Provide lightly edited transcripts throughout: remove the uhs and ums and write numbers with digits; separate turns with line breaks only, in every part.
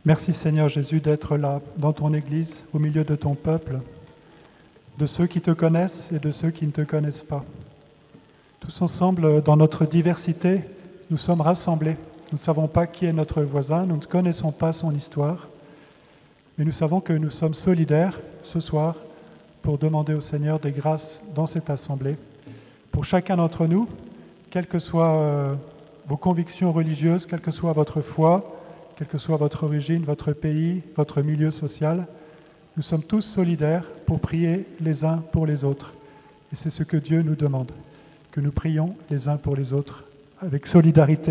Merci Seigneur Jésus d'être là dans ton Église, au milieu de ton peuple, de ceux qui te connaissent et de ceux qui ne te connaissent pas. Tous ensemble, dans notre diversité, nous sommes rassemblés. Nous ne savons pas qui est notre voisin, nous ne connaissons pas son histoire, mais nous savons que nous sommes solidaires ce soir pour demander au Seigneur des grâces dans cette assemblée. Pour chacun d'entre nous, quelles que soient vos convictions religieuses, quelle que soit votre foi, quelle que soit votre origine, votre pays, votre milieu social, nous sommes tous solidaires pour prier les uns pour les autres. Et c'est ce que Dieu nous demande, que nous prions les uns pour les autres avec solidarité.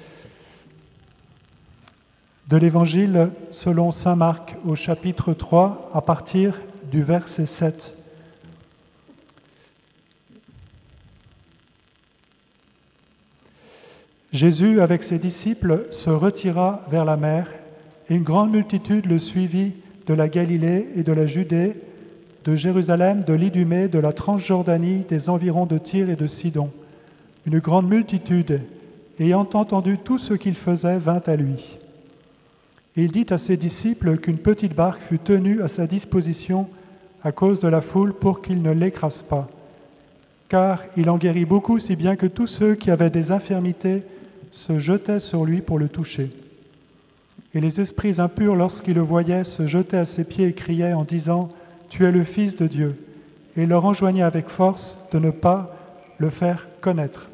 De l'Évangile selon saint Marc au chapitre 3 à partir du verset 7. Jésus, avec ses disciples, se retira vers la mer, et une grande multitude le suivit de la Galilée et de la Judée, de Jérusalem, de l'Idumée, de la Transjordanie, des environs de Tyr et de Sidon. Une grande multitude, ayant entendu tout ce qu'il faisait, vint à lui. Et il dit à ses disciples qu'une petite barque fut tenue à sa disposition à cause de la foule pour qu'il ne l'écrase pas. Car il en guérit beaucoup, si bien que tous ceux qui avaient des infirmités se jetaient sur lui pour le toucher. Et les esprits impurs, lorsqu'ils le voyaient, se jetaient à ses pieds et criaient en disant « Tu es le Fils de Dieu » et il leur enjoignait avec force de ne pas le faire connaître.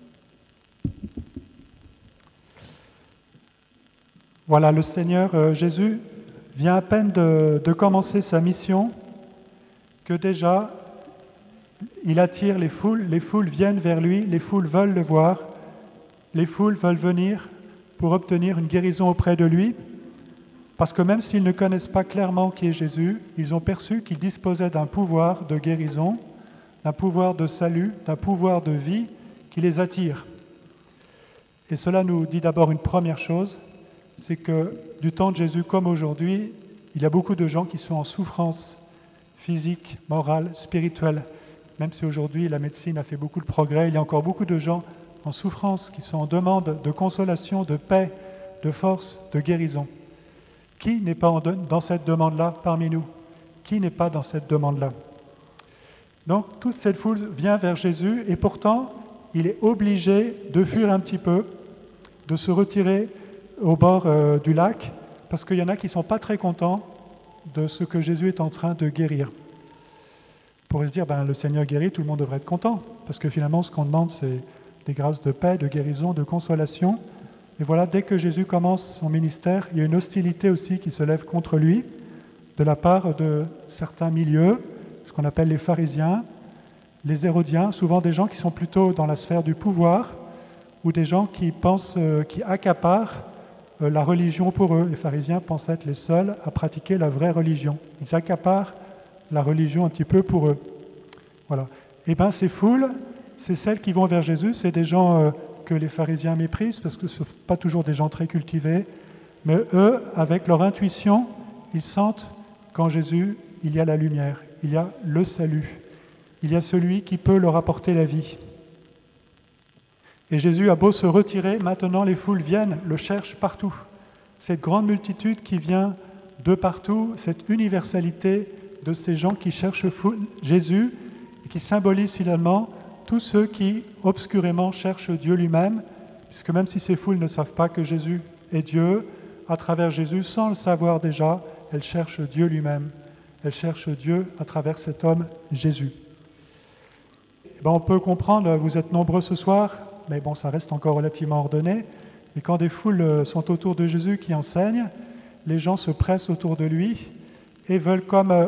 Voilà, le Seigneur Jésus vient à peine de commencer sa mission que déjà il attire les foules viennent vers lui, les foules veulent le voir, les foules veulent venir pour obtenir une guérison auprès de lui, parce que même s'ils ne connaissent pas clairement qui est Jésus, ils ont perçu qu'il disposait d'un pouvoir de guérison, d'un pouvoir de salut, d'un pouvoir de vie qui les attire. Et cela nous dit d'abord une première chose, c'est que du temps de Jésus comme aujourd'hui, il y a beaucoup de gens qui sont en souffrance physique, morale, spirituelle. Même si aujourd'hui la médecine a fait beaucoup de progrès, il y a encore beaucoup de gens en souffrance qui sont en demande de consolation, de paix, de force, de guérison. Qui n'est pas dans cette demande-là parmi nous? Qui n'est pas dans cette demande-là? Donc toute cette foule vient vers Jésus et pourtant il est obligé de fuir un petit peu, de se retirer au bord du lac parce qu'il y en a qui ne sont pas très contents de ce que Jésus est en train de guérir. On pourrait se dire, le Seigneur guérit, tout le monde devrait être content, parce que finalement, ce qu'on demande, c'est des grâces de paix, de guérison, de consolation. Et voilà, dès que Jésus commence son ministère, il y a une hostilité aussi qui se lève contre lui, de la part de certains milieux, ce qu'on appelle les pharisiens, les hérodiens, souvent des gens qui sont plutôt dans la sphère du pouvoir, ou des gens qui pensent, qui accaparent la religion pour eux. Les pharisiens pensent être les seuls à pratiquer la vraie religion. Ils accaparent la religion un petit peu pour eux. Voilà. Et ces foules, c'est celles qui vont vers Jésus, c'est des gens que les pharisiens méprisent parce que ce ne sont pas toujours des gens très cultivés, mais eux, avec leur intuition, ils sentent qu'en Jésus, il y a la lumière, il y a le salut, il y a celui qui peut leur apporter la vie. Et Jésus a beau se retirer, maintenant les foules viennent, le cherchent partout. Cette grande multitude qui vient de partout, cette universalité de ces gens qui cherchent Jésus et qui symbolisent finalement tous ceux qui obscurément cherchent Dieu lui-même, puisque même si ces foules ne savent pas que Jésus est Dieu, à travers Jésus, sans le savoir déjà, elles cherchent Dieu lui-même. Elles cherchent Dieu à travers cet homme, Jésus. On peut comprendre, vous êtes nombreux ce soir, mais ça reste encore relativement ordonné. Et quand des foules sont autour de Jésus qui enseignent, les gens se pressent autour de lui et veulent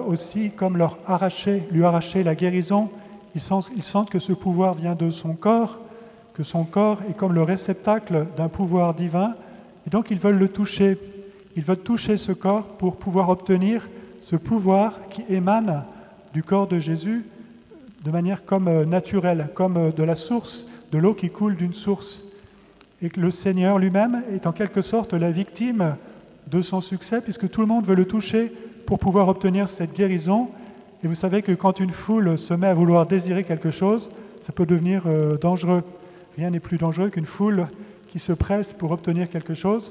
lui arracher la guérison. Ils sentent que ce pouvoir vient de son corps, que son corps est comme le réceptacle d'un pouvoir divin, et donc ils veulent le toucher. Ils veulent toucher ce corps pour pouvoir obtenir ce pouvoir qui émane du corps de Jésus de manière comme naturelle, comme de la source, de l'eau qui coule d'une source. Et que le Seigneur lui-même est en quelque sorte la victime de son succès, puisque tout le monde veut le toucher pour pouvoir obtenir cette guérison. Et vous savez que quand une foule se met à vouloir désirer quelque chose, ça peut devenir dangereux. Rien n'est plus dangereux qu'une foule qui se presse pour obtenir quelque chose,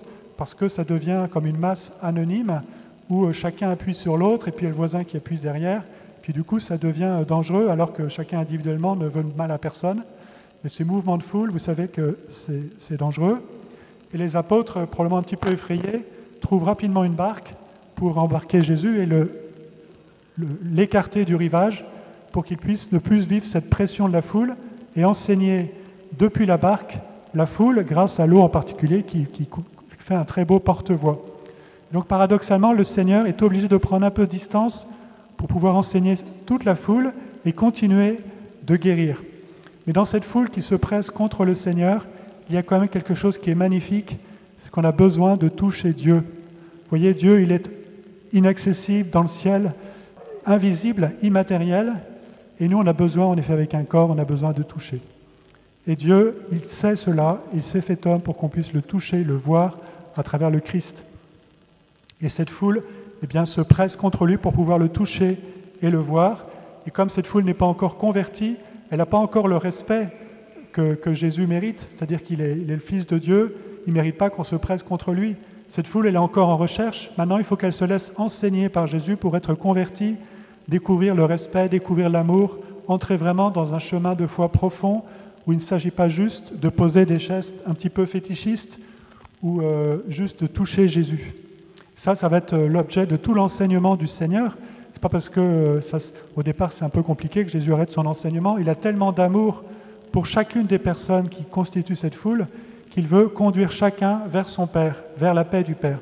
parce que ça devient comme une masse anonyme où chacun appuie sur l'autre et puis il y a le voisin qui appuie derrière. Puis du coup, ça devient dangereux alors que chacun individuellement ne veut de mal à personne. Mais ces mouvements de foule, vous savez que c'est dangereux. Et les apôtres, probablement un petit peu effrayés, trouvent rapidement une barque pour embarquer Jésus et l'écarter du rivage pour qu'il puisse ne plus vivre cette pression de la foule et enseigner depuis la barque la foule grâce à l'eau en particulier qui fait un très beau porte-voix. Donc paradoxalement, le Seigneur est obligé de prendre un peu de distance pour pouvoir enseigner toute la foule et continuer de guérir. Mais dans cette foule qui se presse contre le Seigneur, il y a quand même quelque chose qui est magnifique, c'est qu'on a besoin de toucher Dieu. Vous voyez, Dieu, il est inaccessible dans le ciel, invisible, immatériel, et nous, on a besoin, en effet, avec un corps, on a besoin de toucher. Et Dieu, il sait cela, il s'est fait homme pour qu'on puisse le toucher, le voir à travers le Christ. Et cette foule, eh bien, se presse contre lui pour pouvoir le toucher et le voir. Et comme cette foule n'est pas encore convertie, elle n'a pas encore le respect que Jésus mérite, c'est-à-dire qu'il est le Fils de Dieu, il ne mérite pas qu'on se presse contre lui. Cette foule, elle est encore en recherche. Maintenant, il faut qu'elle se laisse enseigner par Jésus pour être convertie, découvrir le respect, découvrir l'amour, entrer vraiment dans un chemin de foi profond où il ne s'agit pas juste de poser des gestes un petit peu fétichistes ou juste de toucher Jésus. Ça va être l'objet de tout l'enseignement du Seigneur. Ce n'est pas parce que, au départ, c'est un peu compliqué que Jésus arrête son enseignement. Il a tellement d'amour pour chacune des personnes qui constituent cette foule qu'il veut conduire chacun vers son Père, vers la paix du Père.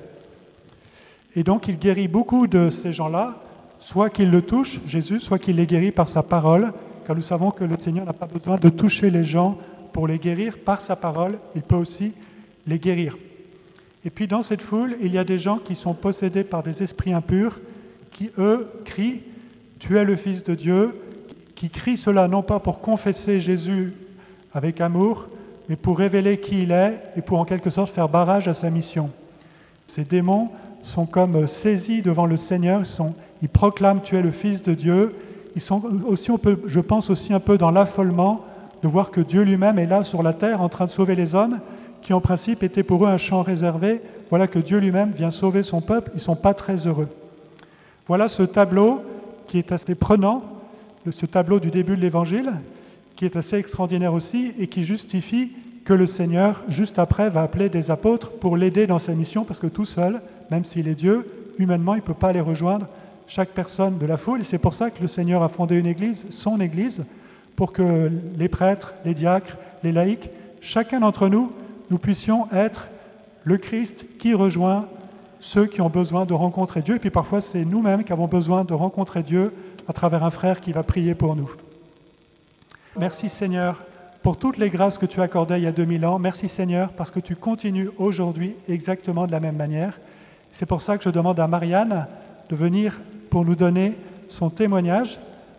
Et donc, il guérit beaucoup de ces gens-là, soit qu'il le touche, Jésus, soit qu'il les guérit par sa parole, car nous savons que le Seigneur n'a pas besoin de toucher les gens pour les guérir. Par sa parole, il peut aussi les guérir. Et puis dans cette foule, il y a des gens qui sont possédés par des esprits impurs, qui, eux, crient « Tu es le Fils de Dieu », qui crient cela non pas pour confesser Jésus avec amour, mais pour révéler qui il est et pour en quelque sorte faire barrage à sa mission. Ces démons sont comme saisis devant le Seigneur, ils proclament « Tu es le Fils de Dieu ». Ils sont aussi, je pense aussi un peu dans l'affolement de voir que Dieu lui-même est là sur la terre en train de sauver les hommes, qui en principe était pour eux un champ réservé. Voilà que Dieu lui-même vient sauver son peuple, ils ne sont pas très heureux. Voilà ce tableau qui est assez prenant, ce tableau du début de l'Évangile, qui est assez extraordinaire aussi et qui justifie que le Seigneur, juste après, va appeler des apôtres pour l'aider dans sa mission, parce que tout seul, même s'il est Dieu, humainement, il ne peut pas les rejoindre, chaque personne de la foule. Et c'est pour ça que le Seigneur a fondé une église, son église, pour que les prêtres, les diacres, les laïcs, chacun d'entre nous, nous puissions être le Christ qui rejoint ceux qui ont besoin de rencontrer Dieu. Et puis parfois, c'est nous-mêmes qui avons besoin de rencontrer Dieu à travers un frère qui va prier pour nous. Merci Seigneur pour toutes les grâces que tu accordais il y a 2000 ans. Merci Seigneur parce que tu continues aujourd'hui exactement de la même manière. C'est pour ça que je demande à Marianne de venir pour nous donner son témoignage.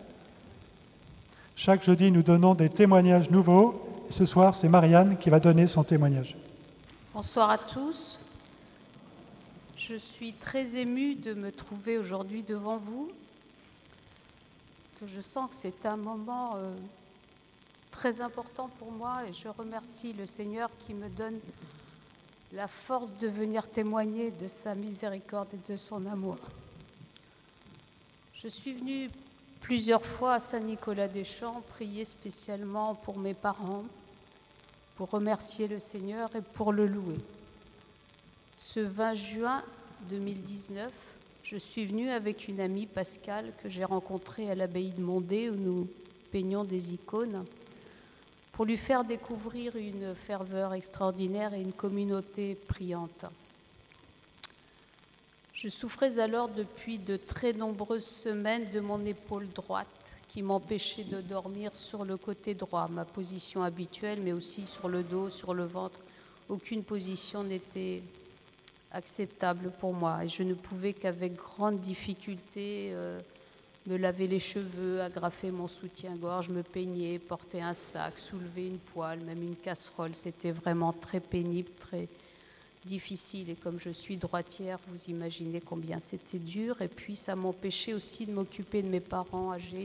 Chaque jeudi, nous donnons des témoignages nouveaux. Ce soir, c'est Marianne qui va donner son témoignage.
Bonsoir à tous. Je suis très émue de me trouver aujourd'hui devant vous. Je sens que c'est un moment très important pour moi et je remercie le Seigneur qui me donne la force de venir témoigner de sa miséricorde et de son amour. Je suis venue plusieurs fois à Saint-Nicolas-des-Champs prier spécialement pour mes parents, pour remercier le Seigneur et pour le louer. Ce 20 juin 2019, je suis venue avec une amie, Pascale, que j'ai rencontrée à l'abbaye de Mondé, où nous peignions des icônes, pour lui faire découvrir une ferveur extraordinaire et une communauté priante. Je souffrais alors depuis de très nombreuses semaines de mon épaule droite, qui m'empêchait de dormir sur le côté droit, ma position habituelle, mais aussi sur le dos, sur le ventre. Aucune position n'était acceptable pour moi et je ne pouvais qu'avec grande difficulté me laver les cheveux, agrafer mon soutien-gorge, me peigner, porter un sac, soulever une poêle, même une casserole. C'était vraiment très pénible, très difficile. Et comme je suis droitière, vous imaginez combien c'était dur. Et puis ça m'empêchait aussi de m'occuper de mes parents âgés.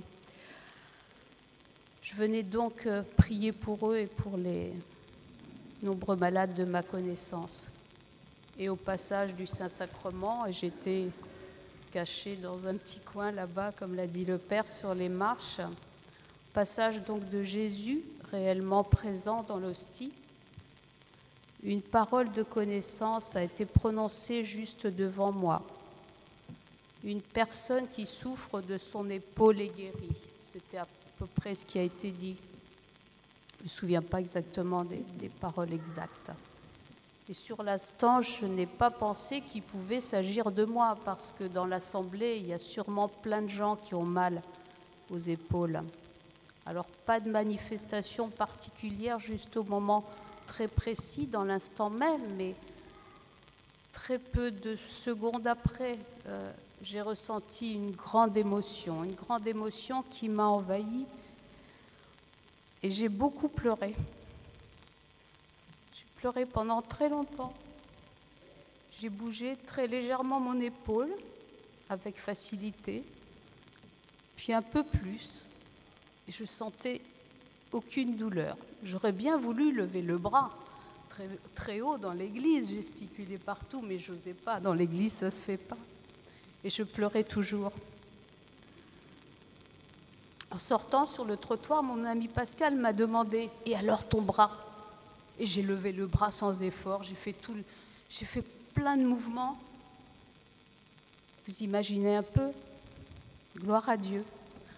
Je venais donc prier pour eux et pour les nombreux malades de ma connaissance. et au passage du Saint-Sacrement. Et j'étais cachée dans un petit coin là-bas, comme l'a dit le Père, sur les marches. Passage donc de Jésus, réellement présent dans l'hostie. Une parole de connaissance a été prononcée juste devant moi. Une personne qui souffre de son épaule est guérie. C'était à peu près ce qui a été dit. Je ne me souviens pas exactement des paroles exactes. Et sur l'instant, je n'ai pas pensé qu'il pouvait s'agir de moi, parce que dans l'assemblée, il y a sûrement plein de gens qui ont mal aux épaules. Alors, pas de manifestation particulière juste au moment très précis, dans l'instant même, mais très peu de secondes après, j'ai ressenti une grande émotion qui m'a envahie, et j'ai beaucoup pleuré. J'ai pleuré pendant très longtemps. J'ai bougé très légèrement mon épaule, avec facilité, puis un peu plus, et je sentais aucune douleur. J'aurais bien voulu lever le bras très, très haut dans l'église, gesticuler partout, mais je n'osais pas. Dans l'église, ça ne se fait pas. Et je pleurais toujours. En sortant sur le trottoir, mon ami Pascal m'a demandé « Et alors ton bras ?» Et j'ai levé le bras sans effort, j'ai fait plein de mouvements. Vous imaginez un peu ? Gloire à Dieu.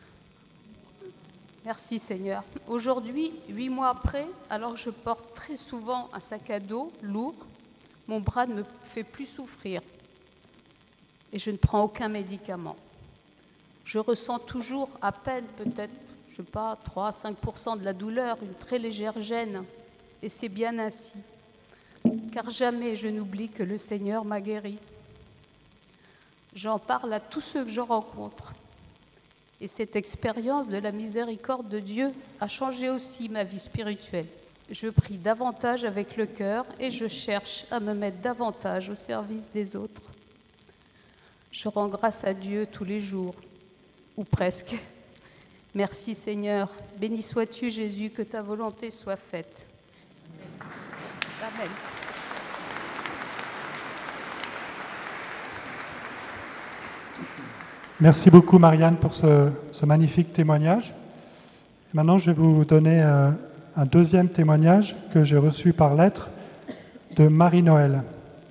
Merci Seigneur. Aujourd'hui, 8 mois après, alors que je porte très souvent un sac à dos lourd, mon bras ne me fait plus souffrir et je ne prends aucun médicament. Je ressens toujours à peine, peut-être, 3-5% de la douleur, une très légère gêne, et c'est bien ainsi, car jamais je n'oublie que le Seigneur m'a guéri. J'en parle à tous ceux que je rencontre. Et cette expérience de la miséricorde de Dieu a changé aussi ma vie spirituelle. Je prie davantage avec le cœur et je cherche à me mettre davantage au service des autres. Je rends grâce à Dieu tous les jours, ou presque. Merci Seigneur. Béni sois-tu Jésus, que ta volonté soit faite. Amen.
Merci beaucoup Marianne pour ce magnifique témoignage. Maintenant, je vais vous donner un deuxième témoignage que j'ai reçu par lettre de Marie-Noël.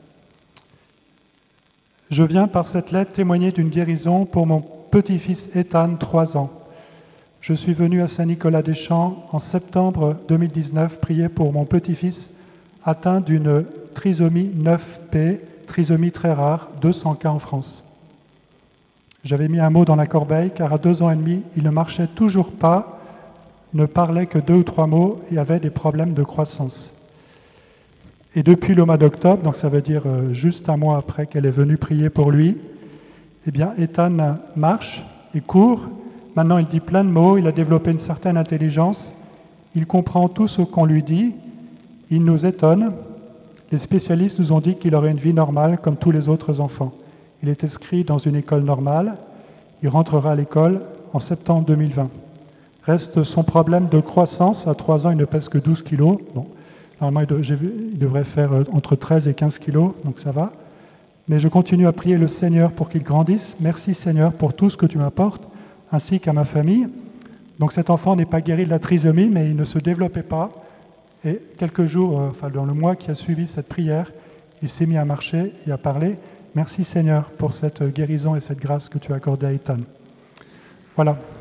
Je viens par cette lettre témoigner d'une guérison pour mon petit-fils Ethan, 3 ans. Je suis venu à Saint-Nicolas-des-Champs en septembre 2019 prier pour mon petit-fils atteint d'une trisomie 9P, trisomie très rare, 200 cas en France. J'avais mis un mot dans la corbeille car à 2 ans et demi, il ne marchait toujours pas, ne parlait que 2 ou 3 mots et avait des problèmes de croissance. Et depuis le mois d'octobre, donc ça veut dire juste un mois après qu'elle est venue prier pour lui, eh bien Ethan marche, il court, maintenant il dit plein de mots, il a développé une certaine intelligence, il comprend tout ce qu'on lui dit, il nous étonne. Les spécialistes nous ont dit qu'il aurait une vie normale comme tous les autres enfants. Il est inscrit dans une école normale. Il rentrera à l'école en septembre 2020. Reste son problème de croissance. À 3 ans, il ne pèse que 12 kilos. Bon, normalement, il devrait faire entre 13 et 15 kilos, donc ça va. Mais je continue à prier le Seigneur pour qu'il grandisse. Merci Seigneur pour tout ce que tu m'apportes, ainsi qu'à ma famille. Donc cet enfant n'est pas guéri de la trisomie, mais il ne se développait pas. Et quelques jours, dans le mois qui a suivi cette prière, il s'est mis à marcher et à parler. Merci Seigneur pour cette guérison et cette grâce que tu as accordée à Ethan. Voilà.